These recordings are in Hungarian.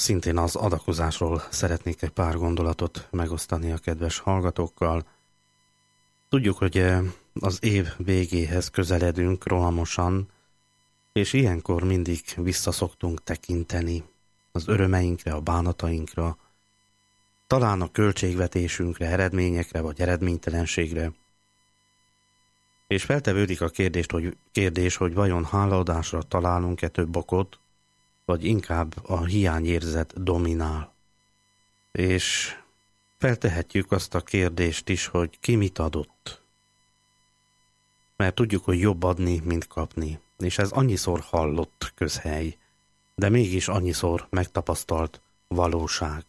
Szintén az adakozásról szeretnék egy pár gondolatot megosztani a kedves hallgatókkal. Tudjuk, hogy az év végéhez közeledünk rohamosan, és ilyenkor mindig visszaszoktunk tekinteni az örömeinkre, a bánatainkra, talán a költségvetésünkre, eredményekre vagy eredménytelenségre. És feltevődik a kérdés, hogy vajon hálaadásra találunk-e több okot, vagy inkább a hiányérzet dominál. És feltehetjük azt a kérdést is, hogy ki mit adott. Mert tudjuk, hogy jobb adni, mint kapni. És ez annyiszor hallott közhely, de mégis annyiszor megtapasztalt valóság.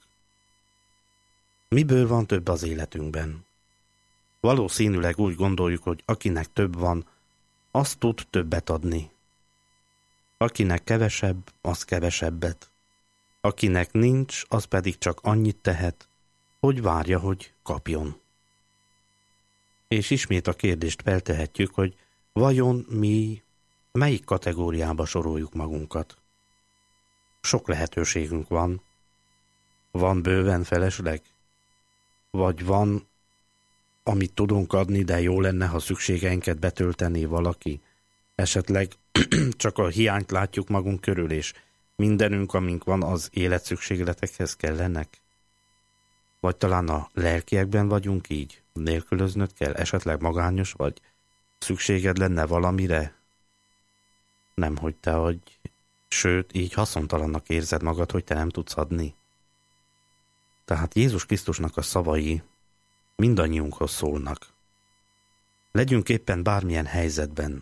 Miből van több az életünkben? Valószínűleg úgy gondoljuk, hogy akinek több van, az tud többet adni. Akinek kevesebb, az kevesebbet. Akinek nincs, az pedig csak annyit tehet, hogy várja, hogy kapjon. És ismét a kérdést feltehetjük, hogy vajon mi melyik kategóriába soroljuk magunkat? Sok lehetőségünk van. Van bőven felesleg? Vagy van, amit tudunk adni, de jó lenne, ha szükségeinket betöltené valaki? Esetleg csak a hiányt látjuk magunk körül, és mindenünk, amink van, az életszükségletekhez kellenek? Vagy talán a lelkiekben vagyunk így? Nélkülöznöd kell? Esetleg magányos vagy? Szükséged lenne valamire? Nem, hogy te vagy, sőt, így haszontalannak érzed magad, hogy te nem tudsz adni. Tehát Jézus Krisztusnak a szavai mindannyiunkhoz szólnak. Legyünk éppen bármilyen helyzetben,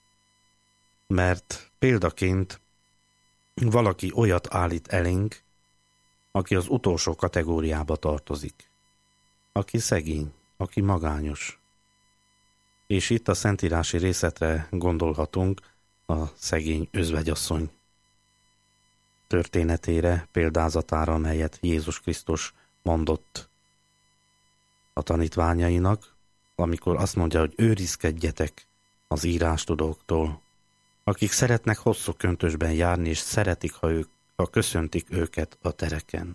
mert példaként valaki olyat állít elénk, aki az utolsó kategóriába tartozik. Aki szegény, aki magányos. És itt a szentírási részletre gondolhatunk, a szegény özvegyasszony történetére, példázatára, amelyet Jézus Krisztus mondott a tanítványainak, amikor azt mondja, hogy őrizkedjetek az írástudóktól, akik szeretnek hosszú köntösben járni, és szeretik, ha köszöntik őket a tereken.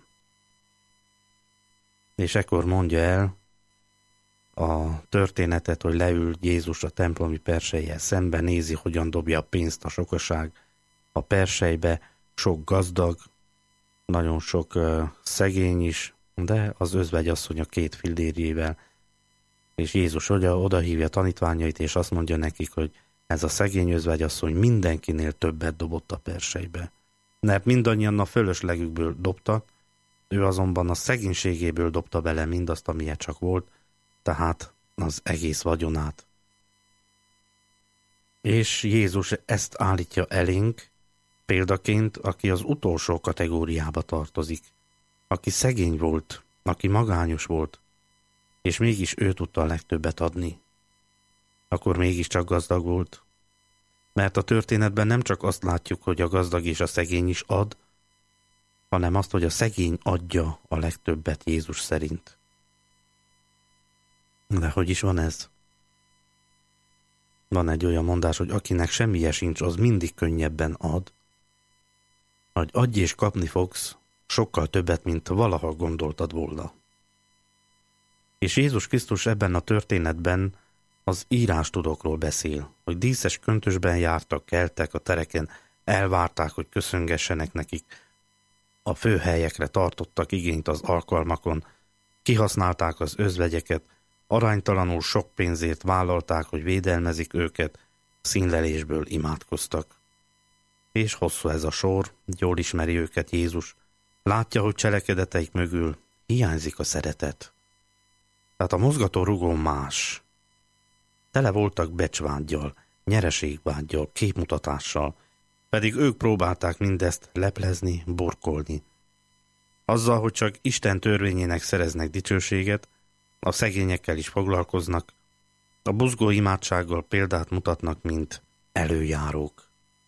És ekkor mondja el a történetet, hogy leül Jézus a templomi persejjel szembe, nézi, hogyan dobja a pénzt a sokaság a persejbe, sok gazdag, nagyon sok szegény is, de az özvegyasszony a 2 fillérjével. És Jézus oda hívja tanítványait, és azt mondja nekik, hogy ez a szegény özvegyasszony mindenkinél többet dobott a persejbe. Mert mindannyian a fölöslegükből dobtak, ő azonban a szegénységéből dobta bele mindazt, amilyen csak volt, tehát az egész vagyonát. És Jézus ezt állítja elénk, példaként, aki az utolsó kategóriába tartozik, aki szegény volt, aki magányos volt, és mégis ő tudta a legtöbbet adni. Akkor mégiscsak gazdag volt. Mert a történetben nem csak azt látjuk, hogy a gazdag és a szegény is ad, hanem azt, hogy a szegény adja a legtöbbet Jézus szerint. De hogy is van ez? Van egy olyan mondás, hogy akinek semmije sincs, az mindig könnyebben ad. Hogy adj és kapni fogsz sokkal többet, mint valaha gondoltad volna. És Jézus Krisztus ebben a történetben az írástudókról beszél, hogy díszes köntösben jártak, keltek a tereken, elvárták, hogy köszöngessenek nekik, a főhelyekre tartottak igényt az alkalmakon, kihasználták az özvegyeket, aránytalanul sok pénzért vállalták, hogy védelmezik őket, színlelésből imádkoztak. És hosszú ez a sor, jól ismeri őket Jézus, látja, hogy cselekedeteik mögül hiányzik a szeretet. Tehát a mozgató rugó más. Tele voltak becsvággyal, nyereségvággyal, képmutatással, pedig ők próbálták mindezt leplezni, burkolni. Azzal, hogy csak Isten törvényének szereznek dicsőséget, a szegényekkel is foglalkoznak, a buzgó imádsággal példát mutatnak, mint előjárók.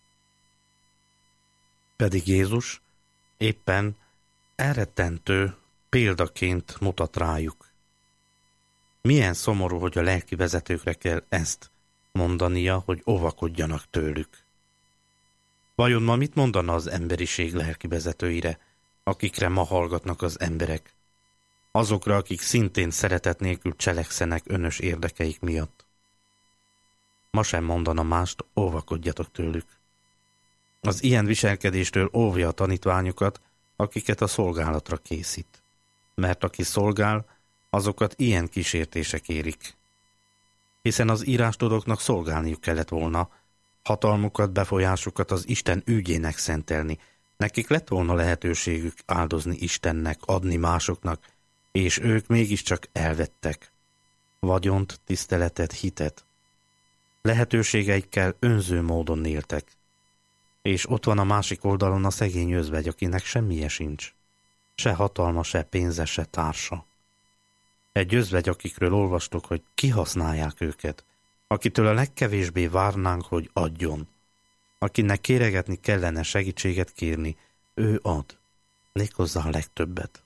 Pedig Jézus éppen elrettentő példaként mutat rájuk. Milyen szomorú, hogy a lelki vezetőkre kell ezt mondania, hogy óvakodjanak tőlük. Vajon ma mit mondana az emberiség lelki vezetőire? akikre ma hallgatnak az emberek. Azokra, akik szintén szeretet nélkül cselekszenek önös érdekeik miatt. Ma sem mondana mást, óvakodjatok tőlük. Az ilyen viselkedéstől óvja a tanítványokat, akiket a szolgálatra készít. Mert aki szolgál, azokat ilyen kísértések érik. Hiszen az írástudóknak szolgálniuk kellett volna, hatalmukat, befolyásukat az Isten ügyének szentelni. Nekik lett volna lehetőségük áldozni Istennek, adni másoknak, és ők mégiscsak elvettek. Vagyont, tiszteletet, hitet. Lehetőségeikkel önző módon éltek. És ott van a másik oldalon a szegény özvegy, akinek semmije sincs. Se hatalma, se pénze, se társa. Egy özvegy, akikről olvastok, hogy kihasználják őket, akitől a legkevésbé várnánk, hogy adjon. Akinek kéregetni kellene, segítséget kérni, ő ad. Méghozzá a legtöbbet.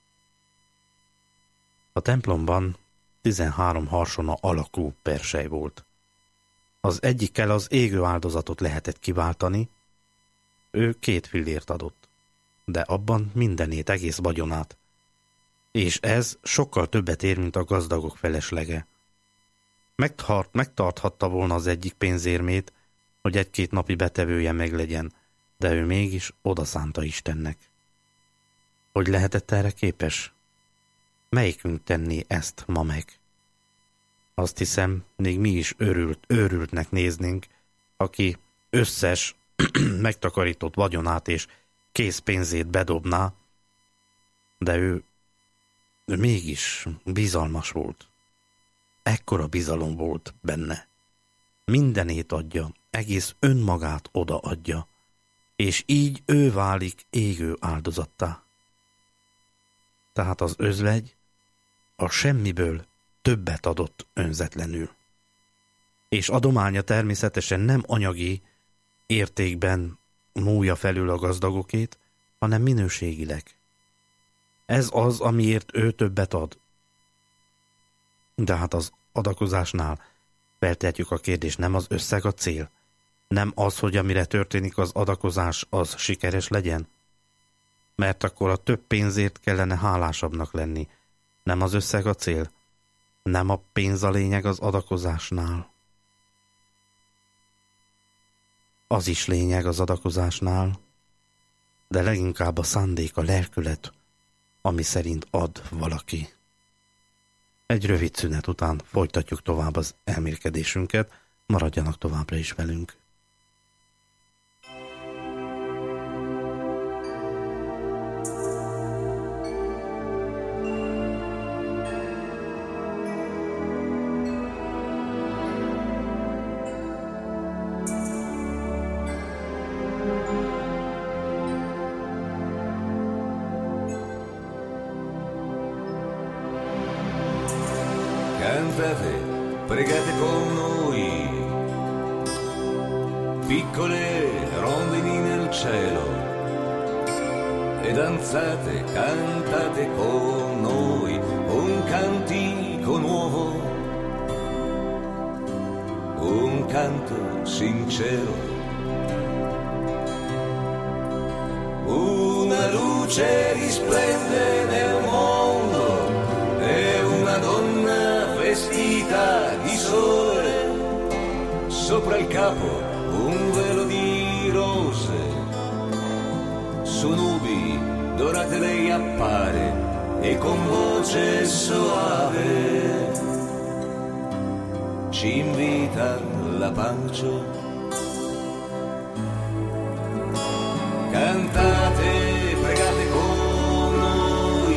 A templomban 13 harsona alakú persely volt. Az egyikkel az égő áldozatot lehetett kiváltani, ő 2 fillért adott, de abban mindenét, egész vagyonát. És ez sokkal többet ér, mint a gazdagok feleslega. Megtarthatta volna az egyik pénzérmét, hogy 1-2 napi betevője meglegyen, de ő mégis odaszánta Istennek. Hogy lehetett erre képes? Melyikünk tenné ezt ma meg? Azt hiszem, még mi is őrültnek néznénk, aki összes megtakarított vagyonát és készpénzét bedobná, de ő mégis bizalmas volt. Ekkora bizalom volt benne. Mindenét adja, egész önmagát odaadja, és így ő válik égő áldozattá. Tehát az özvegy a semmiből többet adott önzetlenül. És adománya természetesen nem anyagi értékben múlja felül a gazdagokét, hanem minőségileg. Ez az, amiért ő többet ad. De hát az adakozásnál feltehetjük a kérdést, nem az összeg a cél? Nem az, hogy amire történik az adakozás, az sikeres legyen? Mert akkor a több pénzért kellene hálásabbnak lenni. Nem az összeg a cél? Nem a pénz a lényeg az adakozásnál? Az is lényeg az adakozásnál, de leginkább a szándék, a lelkület, ami szerint ad valaki. Egy rövid szünet után folytatjuk tovább az elmélkedésünket, maradjanak továbbra is velünk. Cantate, pregate con noi, piccole rondini nel cielo, e danzate, cantate con noi, un cantico nuovo, un canto sincero, una luce risplende nel mondo, e una donna vestita di sole, sopra il capo un velo di rose, su nubi dorate lei appare e con voce soave ci invita alla pace. Cantate, pregate con noi,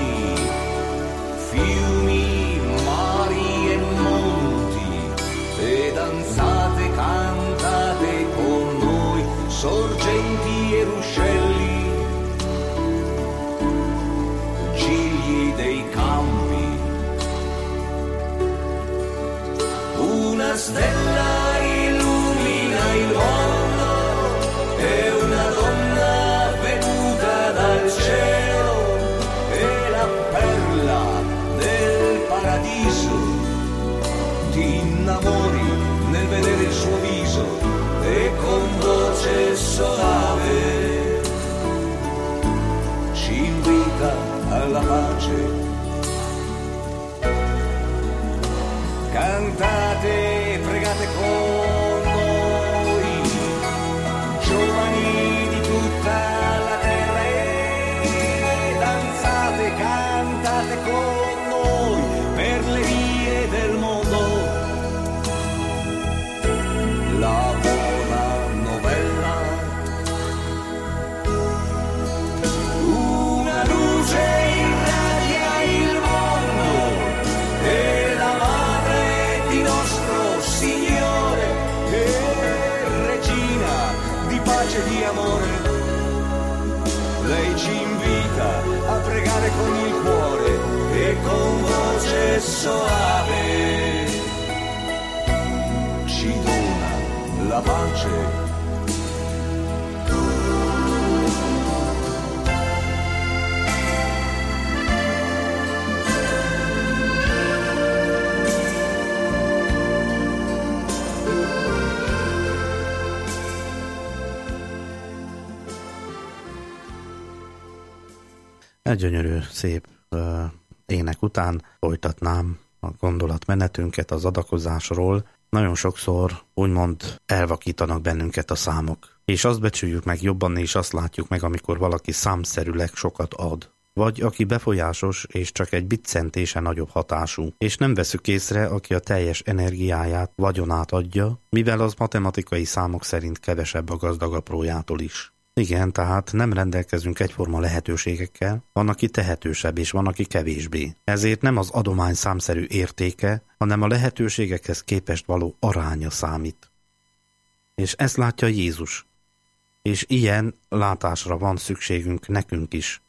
fiumi, mari e monti, e danzate, cantate con noi, sorgenti e ruscelli, gigli dei campi. Una stella illumina il mondo e una donna venuta dal cielo è la perla del paradiso. Ti innamori nel vedere il suo viso e con voce soave ci invita noce di amore, lei ci invita a pregare con il cuore e con voce soave ci dona la pace. Egy gyönyörű, szép ének után folytatnám a gondolatmenetünket az adakozásról. Nagyon sokszor úgymond elvakítanak bennünket a számok. És azt becsüljük meg jobban, és azt látjuk meg, amikor valaki számszerűleg sokat ad. Vagy aki befolyásos, és csak egy biccentése nagyobb hatású. És nem veszük észre, aki a teljes energiáját, vagyonát adja, mivel az matematikai számok szerint kevesebb a gazdag aprójától is. Igen, tehát nem rendelkezünk egyforma lehetőségekkel, van, aki tehetősebb, és van, aki kevésbé. Ezért nem az adomány számszerű értéke, hanem a lehetőségekhez képest való aránya számít. És ezt látja Jézus. És ilyen látásra van szükségünk nekünk is.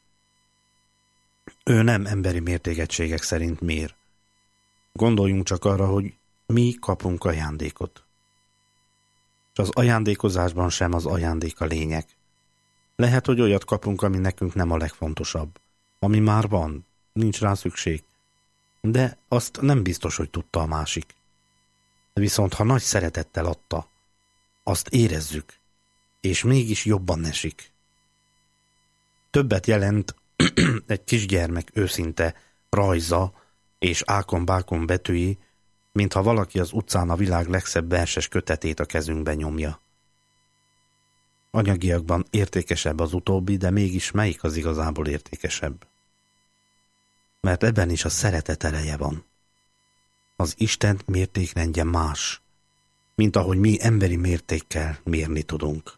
Ő nem emberi mértékegységek szerint mér. Gondoljunk csak arra, hogy mi kapunk ajándékot. És az ajándékozásban sem az ajándék a lényeg. Lehet, hogy olyat kapunk, ami nekünk nem a legfontosabb. Ami már van, nincs rá szükség. De azt nem biztos, hogy tudta a másik. Viszont ha nagy szeretettel adta, azt érezzük, és mégis jobban esik. Többet jelent egy kisgyermek őszinte rajza és ákon-bákon betűi, mintha valaki az utcán a világ legszebb verses kötetét a kezünkbe nyomja. Anyagiakban értékesebb az utóbbi, de mégis melyik az igazából értékesebb? Mert ebben is a szeretet ereje van. Az Isten mértékrendje más, mint ahogy mi emberi mértékkel mérni tudunk.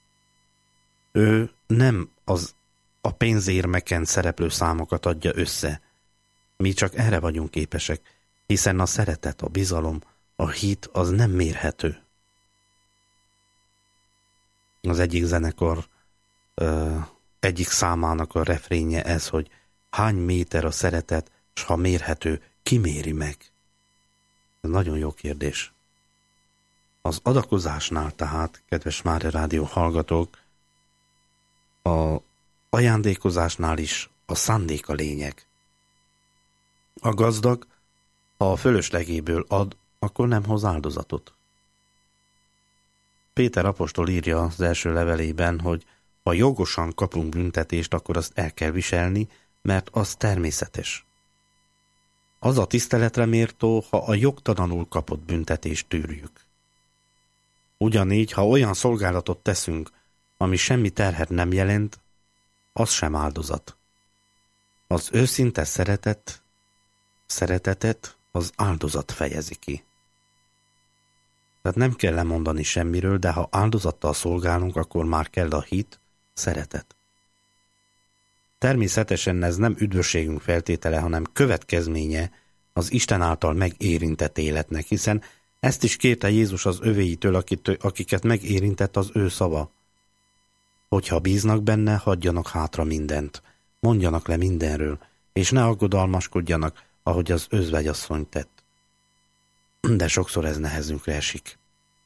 Ő nem a pénzérmeken szereplő számokat adja össze. Mi csak erre vagyunk képesek, hiszen a szeretet, a bizalom, a hit az nem mérhető. Az egyik zenekar egyik számának a refrénje ez, hogy hány méter a szeretet, s ha mérhető, ki méri meg? Ez nagyon jó kérdés. Az adakozásnál tehát, kedves Mária Rádió hallgatók, a ajándékozásnál is a szándék a lényeg. A gazdag, ha a fölöslegéből ad, akkor nem hoz áldozatot. Péter apostol írja az első levelében, hogy ha jogosan kapunk büntetést, akkor azt el kell viselni, mert az természetes. Az a tiszteletre méltó, ha a jogtalanul kapott büntetést tűrjük. Ugyanígy, ha olyan szolgálatot teszünk, ami semmi terhet nem jelent, az sem áldozat. Az őszinte szeretetet az áldozat fejezi ki. Tehát nem kell lemondani semmiről, de ha áldozattal szolgálunk, akkor már kell a hit, szeretet. Természetesen ez nem üdvösségünk feltétele, hanem következménye az Isten által megérintett életnek, hiszen ezt is kérte Jézus az övéitől, akiket megérintett az ő szava. Hogyha bíznak benne, hagyjanak hátra mindent, mondjanak le mindenről, és ne aggodalmaskodjanak, ahogy az özvegyasszony tett. De sokszor ez nehezünkre esik.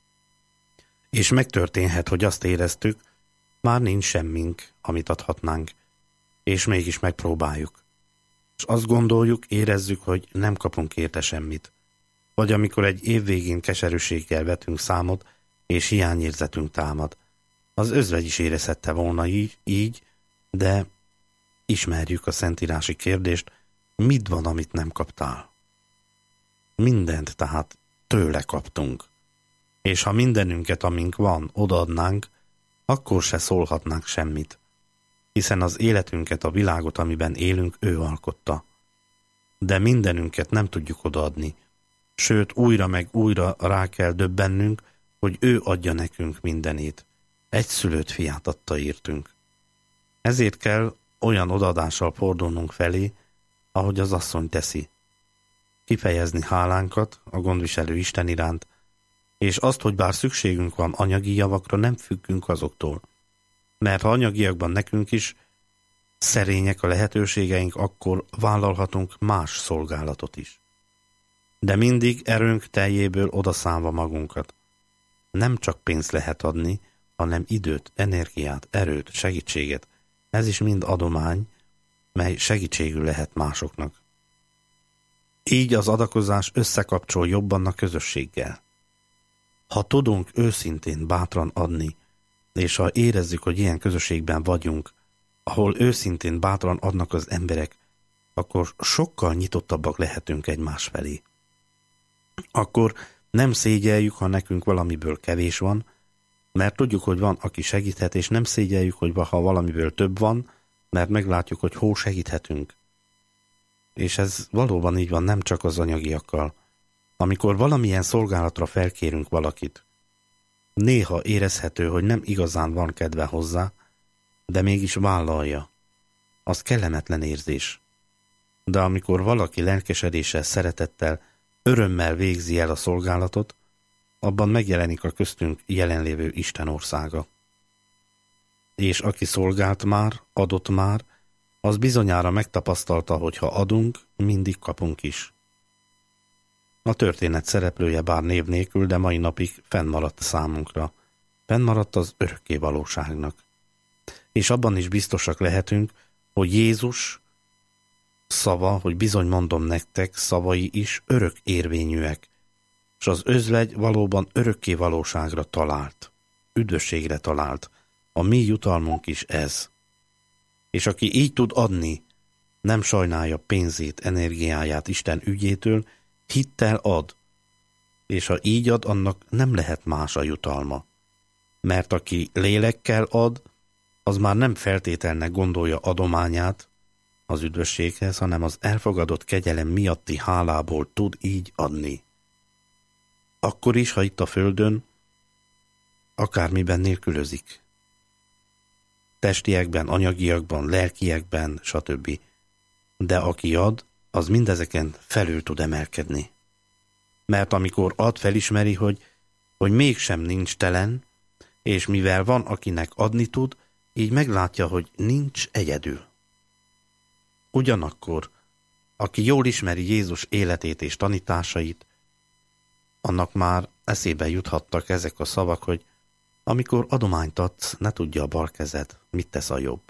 És megtörténhet, hogy azt éreztük, már nincs semmink, amit adhatnánk, és mégis megpróbáljuk. És azt gondoljuk, érezzük, hogy nem kapunk érte semmit. Vagy amikor egy év végén keserűséggel vetünk számot, és hiányérzetünk támad. Az özvegy is érezhette volna így, de ismerjük a szentírási kérdést, mit van, amit nem kaptál? Mindent tehát tőle kaptunk. És ha mindenünket, amink van, odaadnánk, akkor se szólhatnánk semmit. Hiszen az életünket, a világot, amiben élünk, ő alkotta. De mindenünket nem tudjuk odaadni. Sőt, újra meg újra rá kell döbbennünk, hogy ő adja nekünk mindenét. Egyszülött fiát adta értünk. Ezért kell olyan odaadással fordulnunk felé, ahogy az asszony teszi. Kifejezni hálánkat a gondviselő Isten iránt, és azt, hogy bár szükségünk van anyagi javakra, nem függünk azoktól. Mert ha anyagiakban nekünk is szerények a lehetőségeink, akkor vállalhatunk más szolgálatot is. De mindig erőnk teljéből odaszánva magunkat. Nem csak pénzt lehet adni, hanem időt, energiát, erőt, segítséget. Ez is mind adomány, mely segítségül lehet másoknak. Így az adakozás összekapcsol jobban a közösséggel. Ha tudunk őszintén bátran adni, és ha érezzük, hogy ilyen közösségben vagyunk, ahol őszintén bátran adnak az emberek, akkor sokkal nyitottabbak lehetünk egymás felé. Akkor nem szégyeljük, ha nekünk valamiből kevés van, mert tudjuk, hogy van, aki segíthet, és nem szégyeljük, hogy ha valamiből több van, mert meglátjuk, hogy hol segíthetünk. És ez valóban így van, nem csak az anyagiakkal. Amikor valamilyen szolgálatra felkérünk valakit, néha érezhető, hogy nem igazán van kedve hozzá, de mégis vállalja. Az kellemetlen érzés. De amikor valaki lelkesedéssel, szeretettel, örömmel végzi el a szolgálatot, abban megjelenik a köztünk jelenlévő Isten országa. És aki szolgált már, adott már, az bizonyára megtapasztalta, hogy ha adunk, mindig kapunk is. A történet szereplője bár név nélkül, de mai napig fennmaradt számunkra. Fennmaradt az örökké valóságnak. És abban is biztosak lehetünk, hogy Jézus szava, hogy bizony mondom nektek, szavai is örök érvényűek, és az özvegy valóban örökké valóságra talált, üdvösségre talált. A mi jutalmunk is ez. És aki így tud adni, nem sajnálja pénzét, energiáját Isten ügyétől, hittel ad, és ha így ad, annak nem lehet más a jutalma. Mert aki lélekkel ad, az már nem feltételnek gondolja adományát az üdvösséghez, hanem az elfogadott kegyelem miatti hálából tud így adni. Akkor is, ha itt a földön akármiben nélkülözik. Testiekben, anyagiakban, lelkiekben, stb. De aki ad, az mindezeken felül tud emelkedni. Mert amikor ad, felismeri, hogy mégsem nincs telen, és mivel van, akinek adni tud, így meglátja, hogy nincs egyedül. Ugyanakkor, aki jól ismeri Jézus életét és tanításait, annak már eszébe juthattak ezek a szavak, hogy amikor adományt adsz, ne tudja a bal kezed, mit tesz a jobb.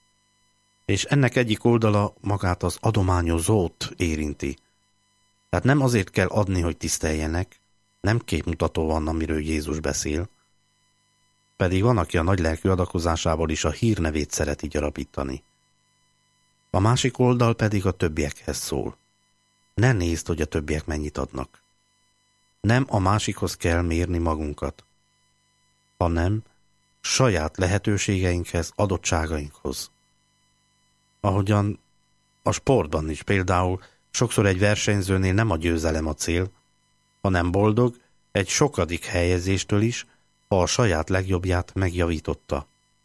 És ennek egyik oldala magát az adományozót érinti. Tehát nem azért kell adni, hogy tiszteljenek, nem képmutató van, amiről Jézus beszél, pedig van, aki a nagylelkű adakozásából is a hírnevét szereti gyarapítani. A másik oldal pedig a többiekhez szól. Ne nézd, hogy a többiek mennyit adnak. Nem a másikhoz kell mérni magunkat, hanem saját lehetőségeinkhez, adottságainkhoz. Ahogyan a sportban is például sokszor egy versenyzőnél nem a győzelem a cél, hanem boldog egy sokadik helyezéstől is, ha a saját legjobbját megjavította.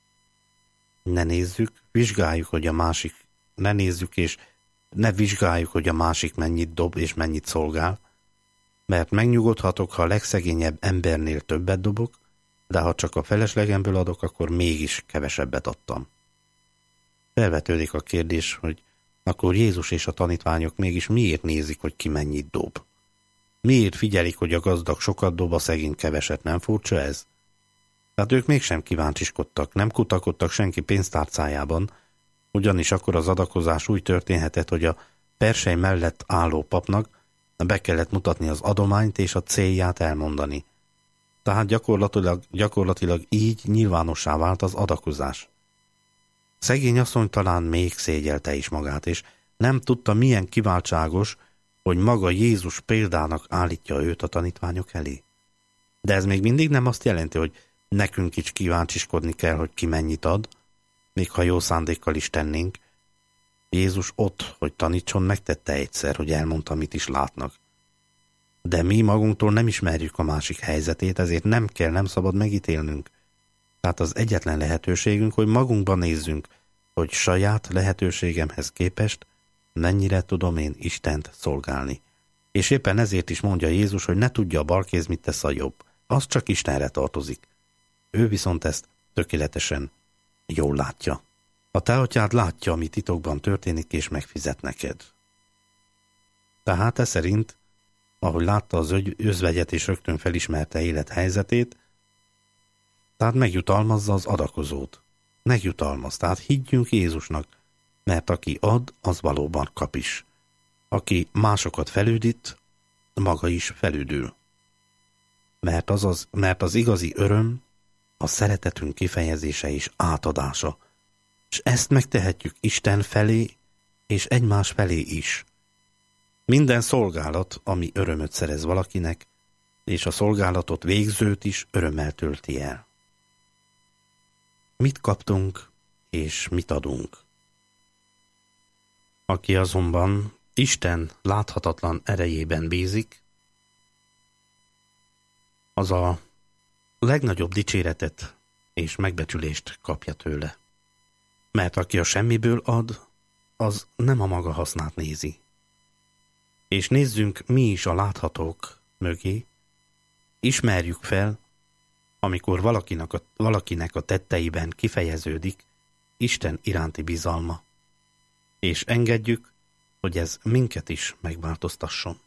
Ne nézzük, vizsgáljuk, hogy a másik, ne nézzük és ne vizsgáljuk, hogy a másik mennyit dob és mennyit szolgál, mert megnyugodhatok, ha a legszegényebb embernél többet dobok, de ha csak a feleslegemből adok, akkor mégis kevesebbet adtam. Felvetődik a kérdés, hogy akkor Jézus és a tanítványok mégis miért nézik, hogy ki mennyit dob? Miért figyelik, hogy a gazdag sokat dob, a szegény keveset? Nem furcsa ez? Tehát ők mégsem kíváncsiskodtak, nem kutakodtak senki pénztárcájában, ugyanis akkor az adakozás úgy történhetett, hogy a persely mellett álló papnak be kellett mutatni az adományt és a célját elmondani. Tehát gyakorlatilag így nyilvánossá vált az adakozás. Szegény asszony talán még szégyelte is magát, és nem tudta, milyen kiváltságos, hogy maga Jézus példának állítja őt a tanítványok elé. De ez még mindig nem azt jelenti, hogy nekünk is kíváncsiskodni kell, hogy ki mennyit ad, még ha jó szándékkal is tennénk. Jézus ott, hogy tanítson, megtette egyszer, hogy elmondta, mit is látnak. De mi magunktól nem ismerjük a másik helyzetét, ezért nem szabad megítélnünk. Tehát az egyetlen lehetőségünk, hogy magunkban nézzünk, hogy saját lehetőségemhez képest mennyire tudom én Istent szolgálni. És éppen ezért is mondja Jézus, hogy ne tudja a balkéz, mit tesz a jobb. Az csak Istenre tartozik. Ő viszont ezt tökéletesen Jól látja. A te atyád látja, ami titokban történik, és megfizet neked. Tehát ez szerint, ahogy látta az özvegyet, és rögtön felismerte élethelyzetét, tehát megjutalmazza az adakozót. Megjutalmaz, tehát higgyünk Jézusnak, mert aki ad, az valóban kap is. Aki másokat felüdít, maga is felüdül. Mert az igazi öröm a szeretetünk kifejezése és átadása. És ezt megtehetjük Isten felé és egymás felé is. Minden szolgálat, ami örömöt szerez valakinek, és a szolgálatot végzőt is örömmel tölti el. Mit kaptunk, és mit adunk? Aki azonban Isten láthatatlan erejében bízik, az a legnagyobb dicséretet és megbecsülést kapja tőle. Mert aki a semmiből ad, az nem a maga hasznát nézi. És nézzünk mi is a láthatók mögé, ismerjük fel, amikor valakinek a tetteiben kifejeződik Isten iránti bizalma, és engedjük, hogy ez minket is megváltoztasson.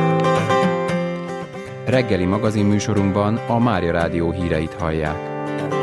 Reggeli magazinműsorunkban a Mária Rádió híreit hallják.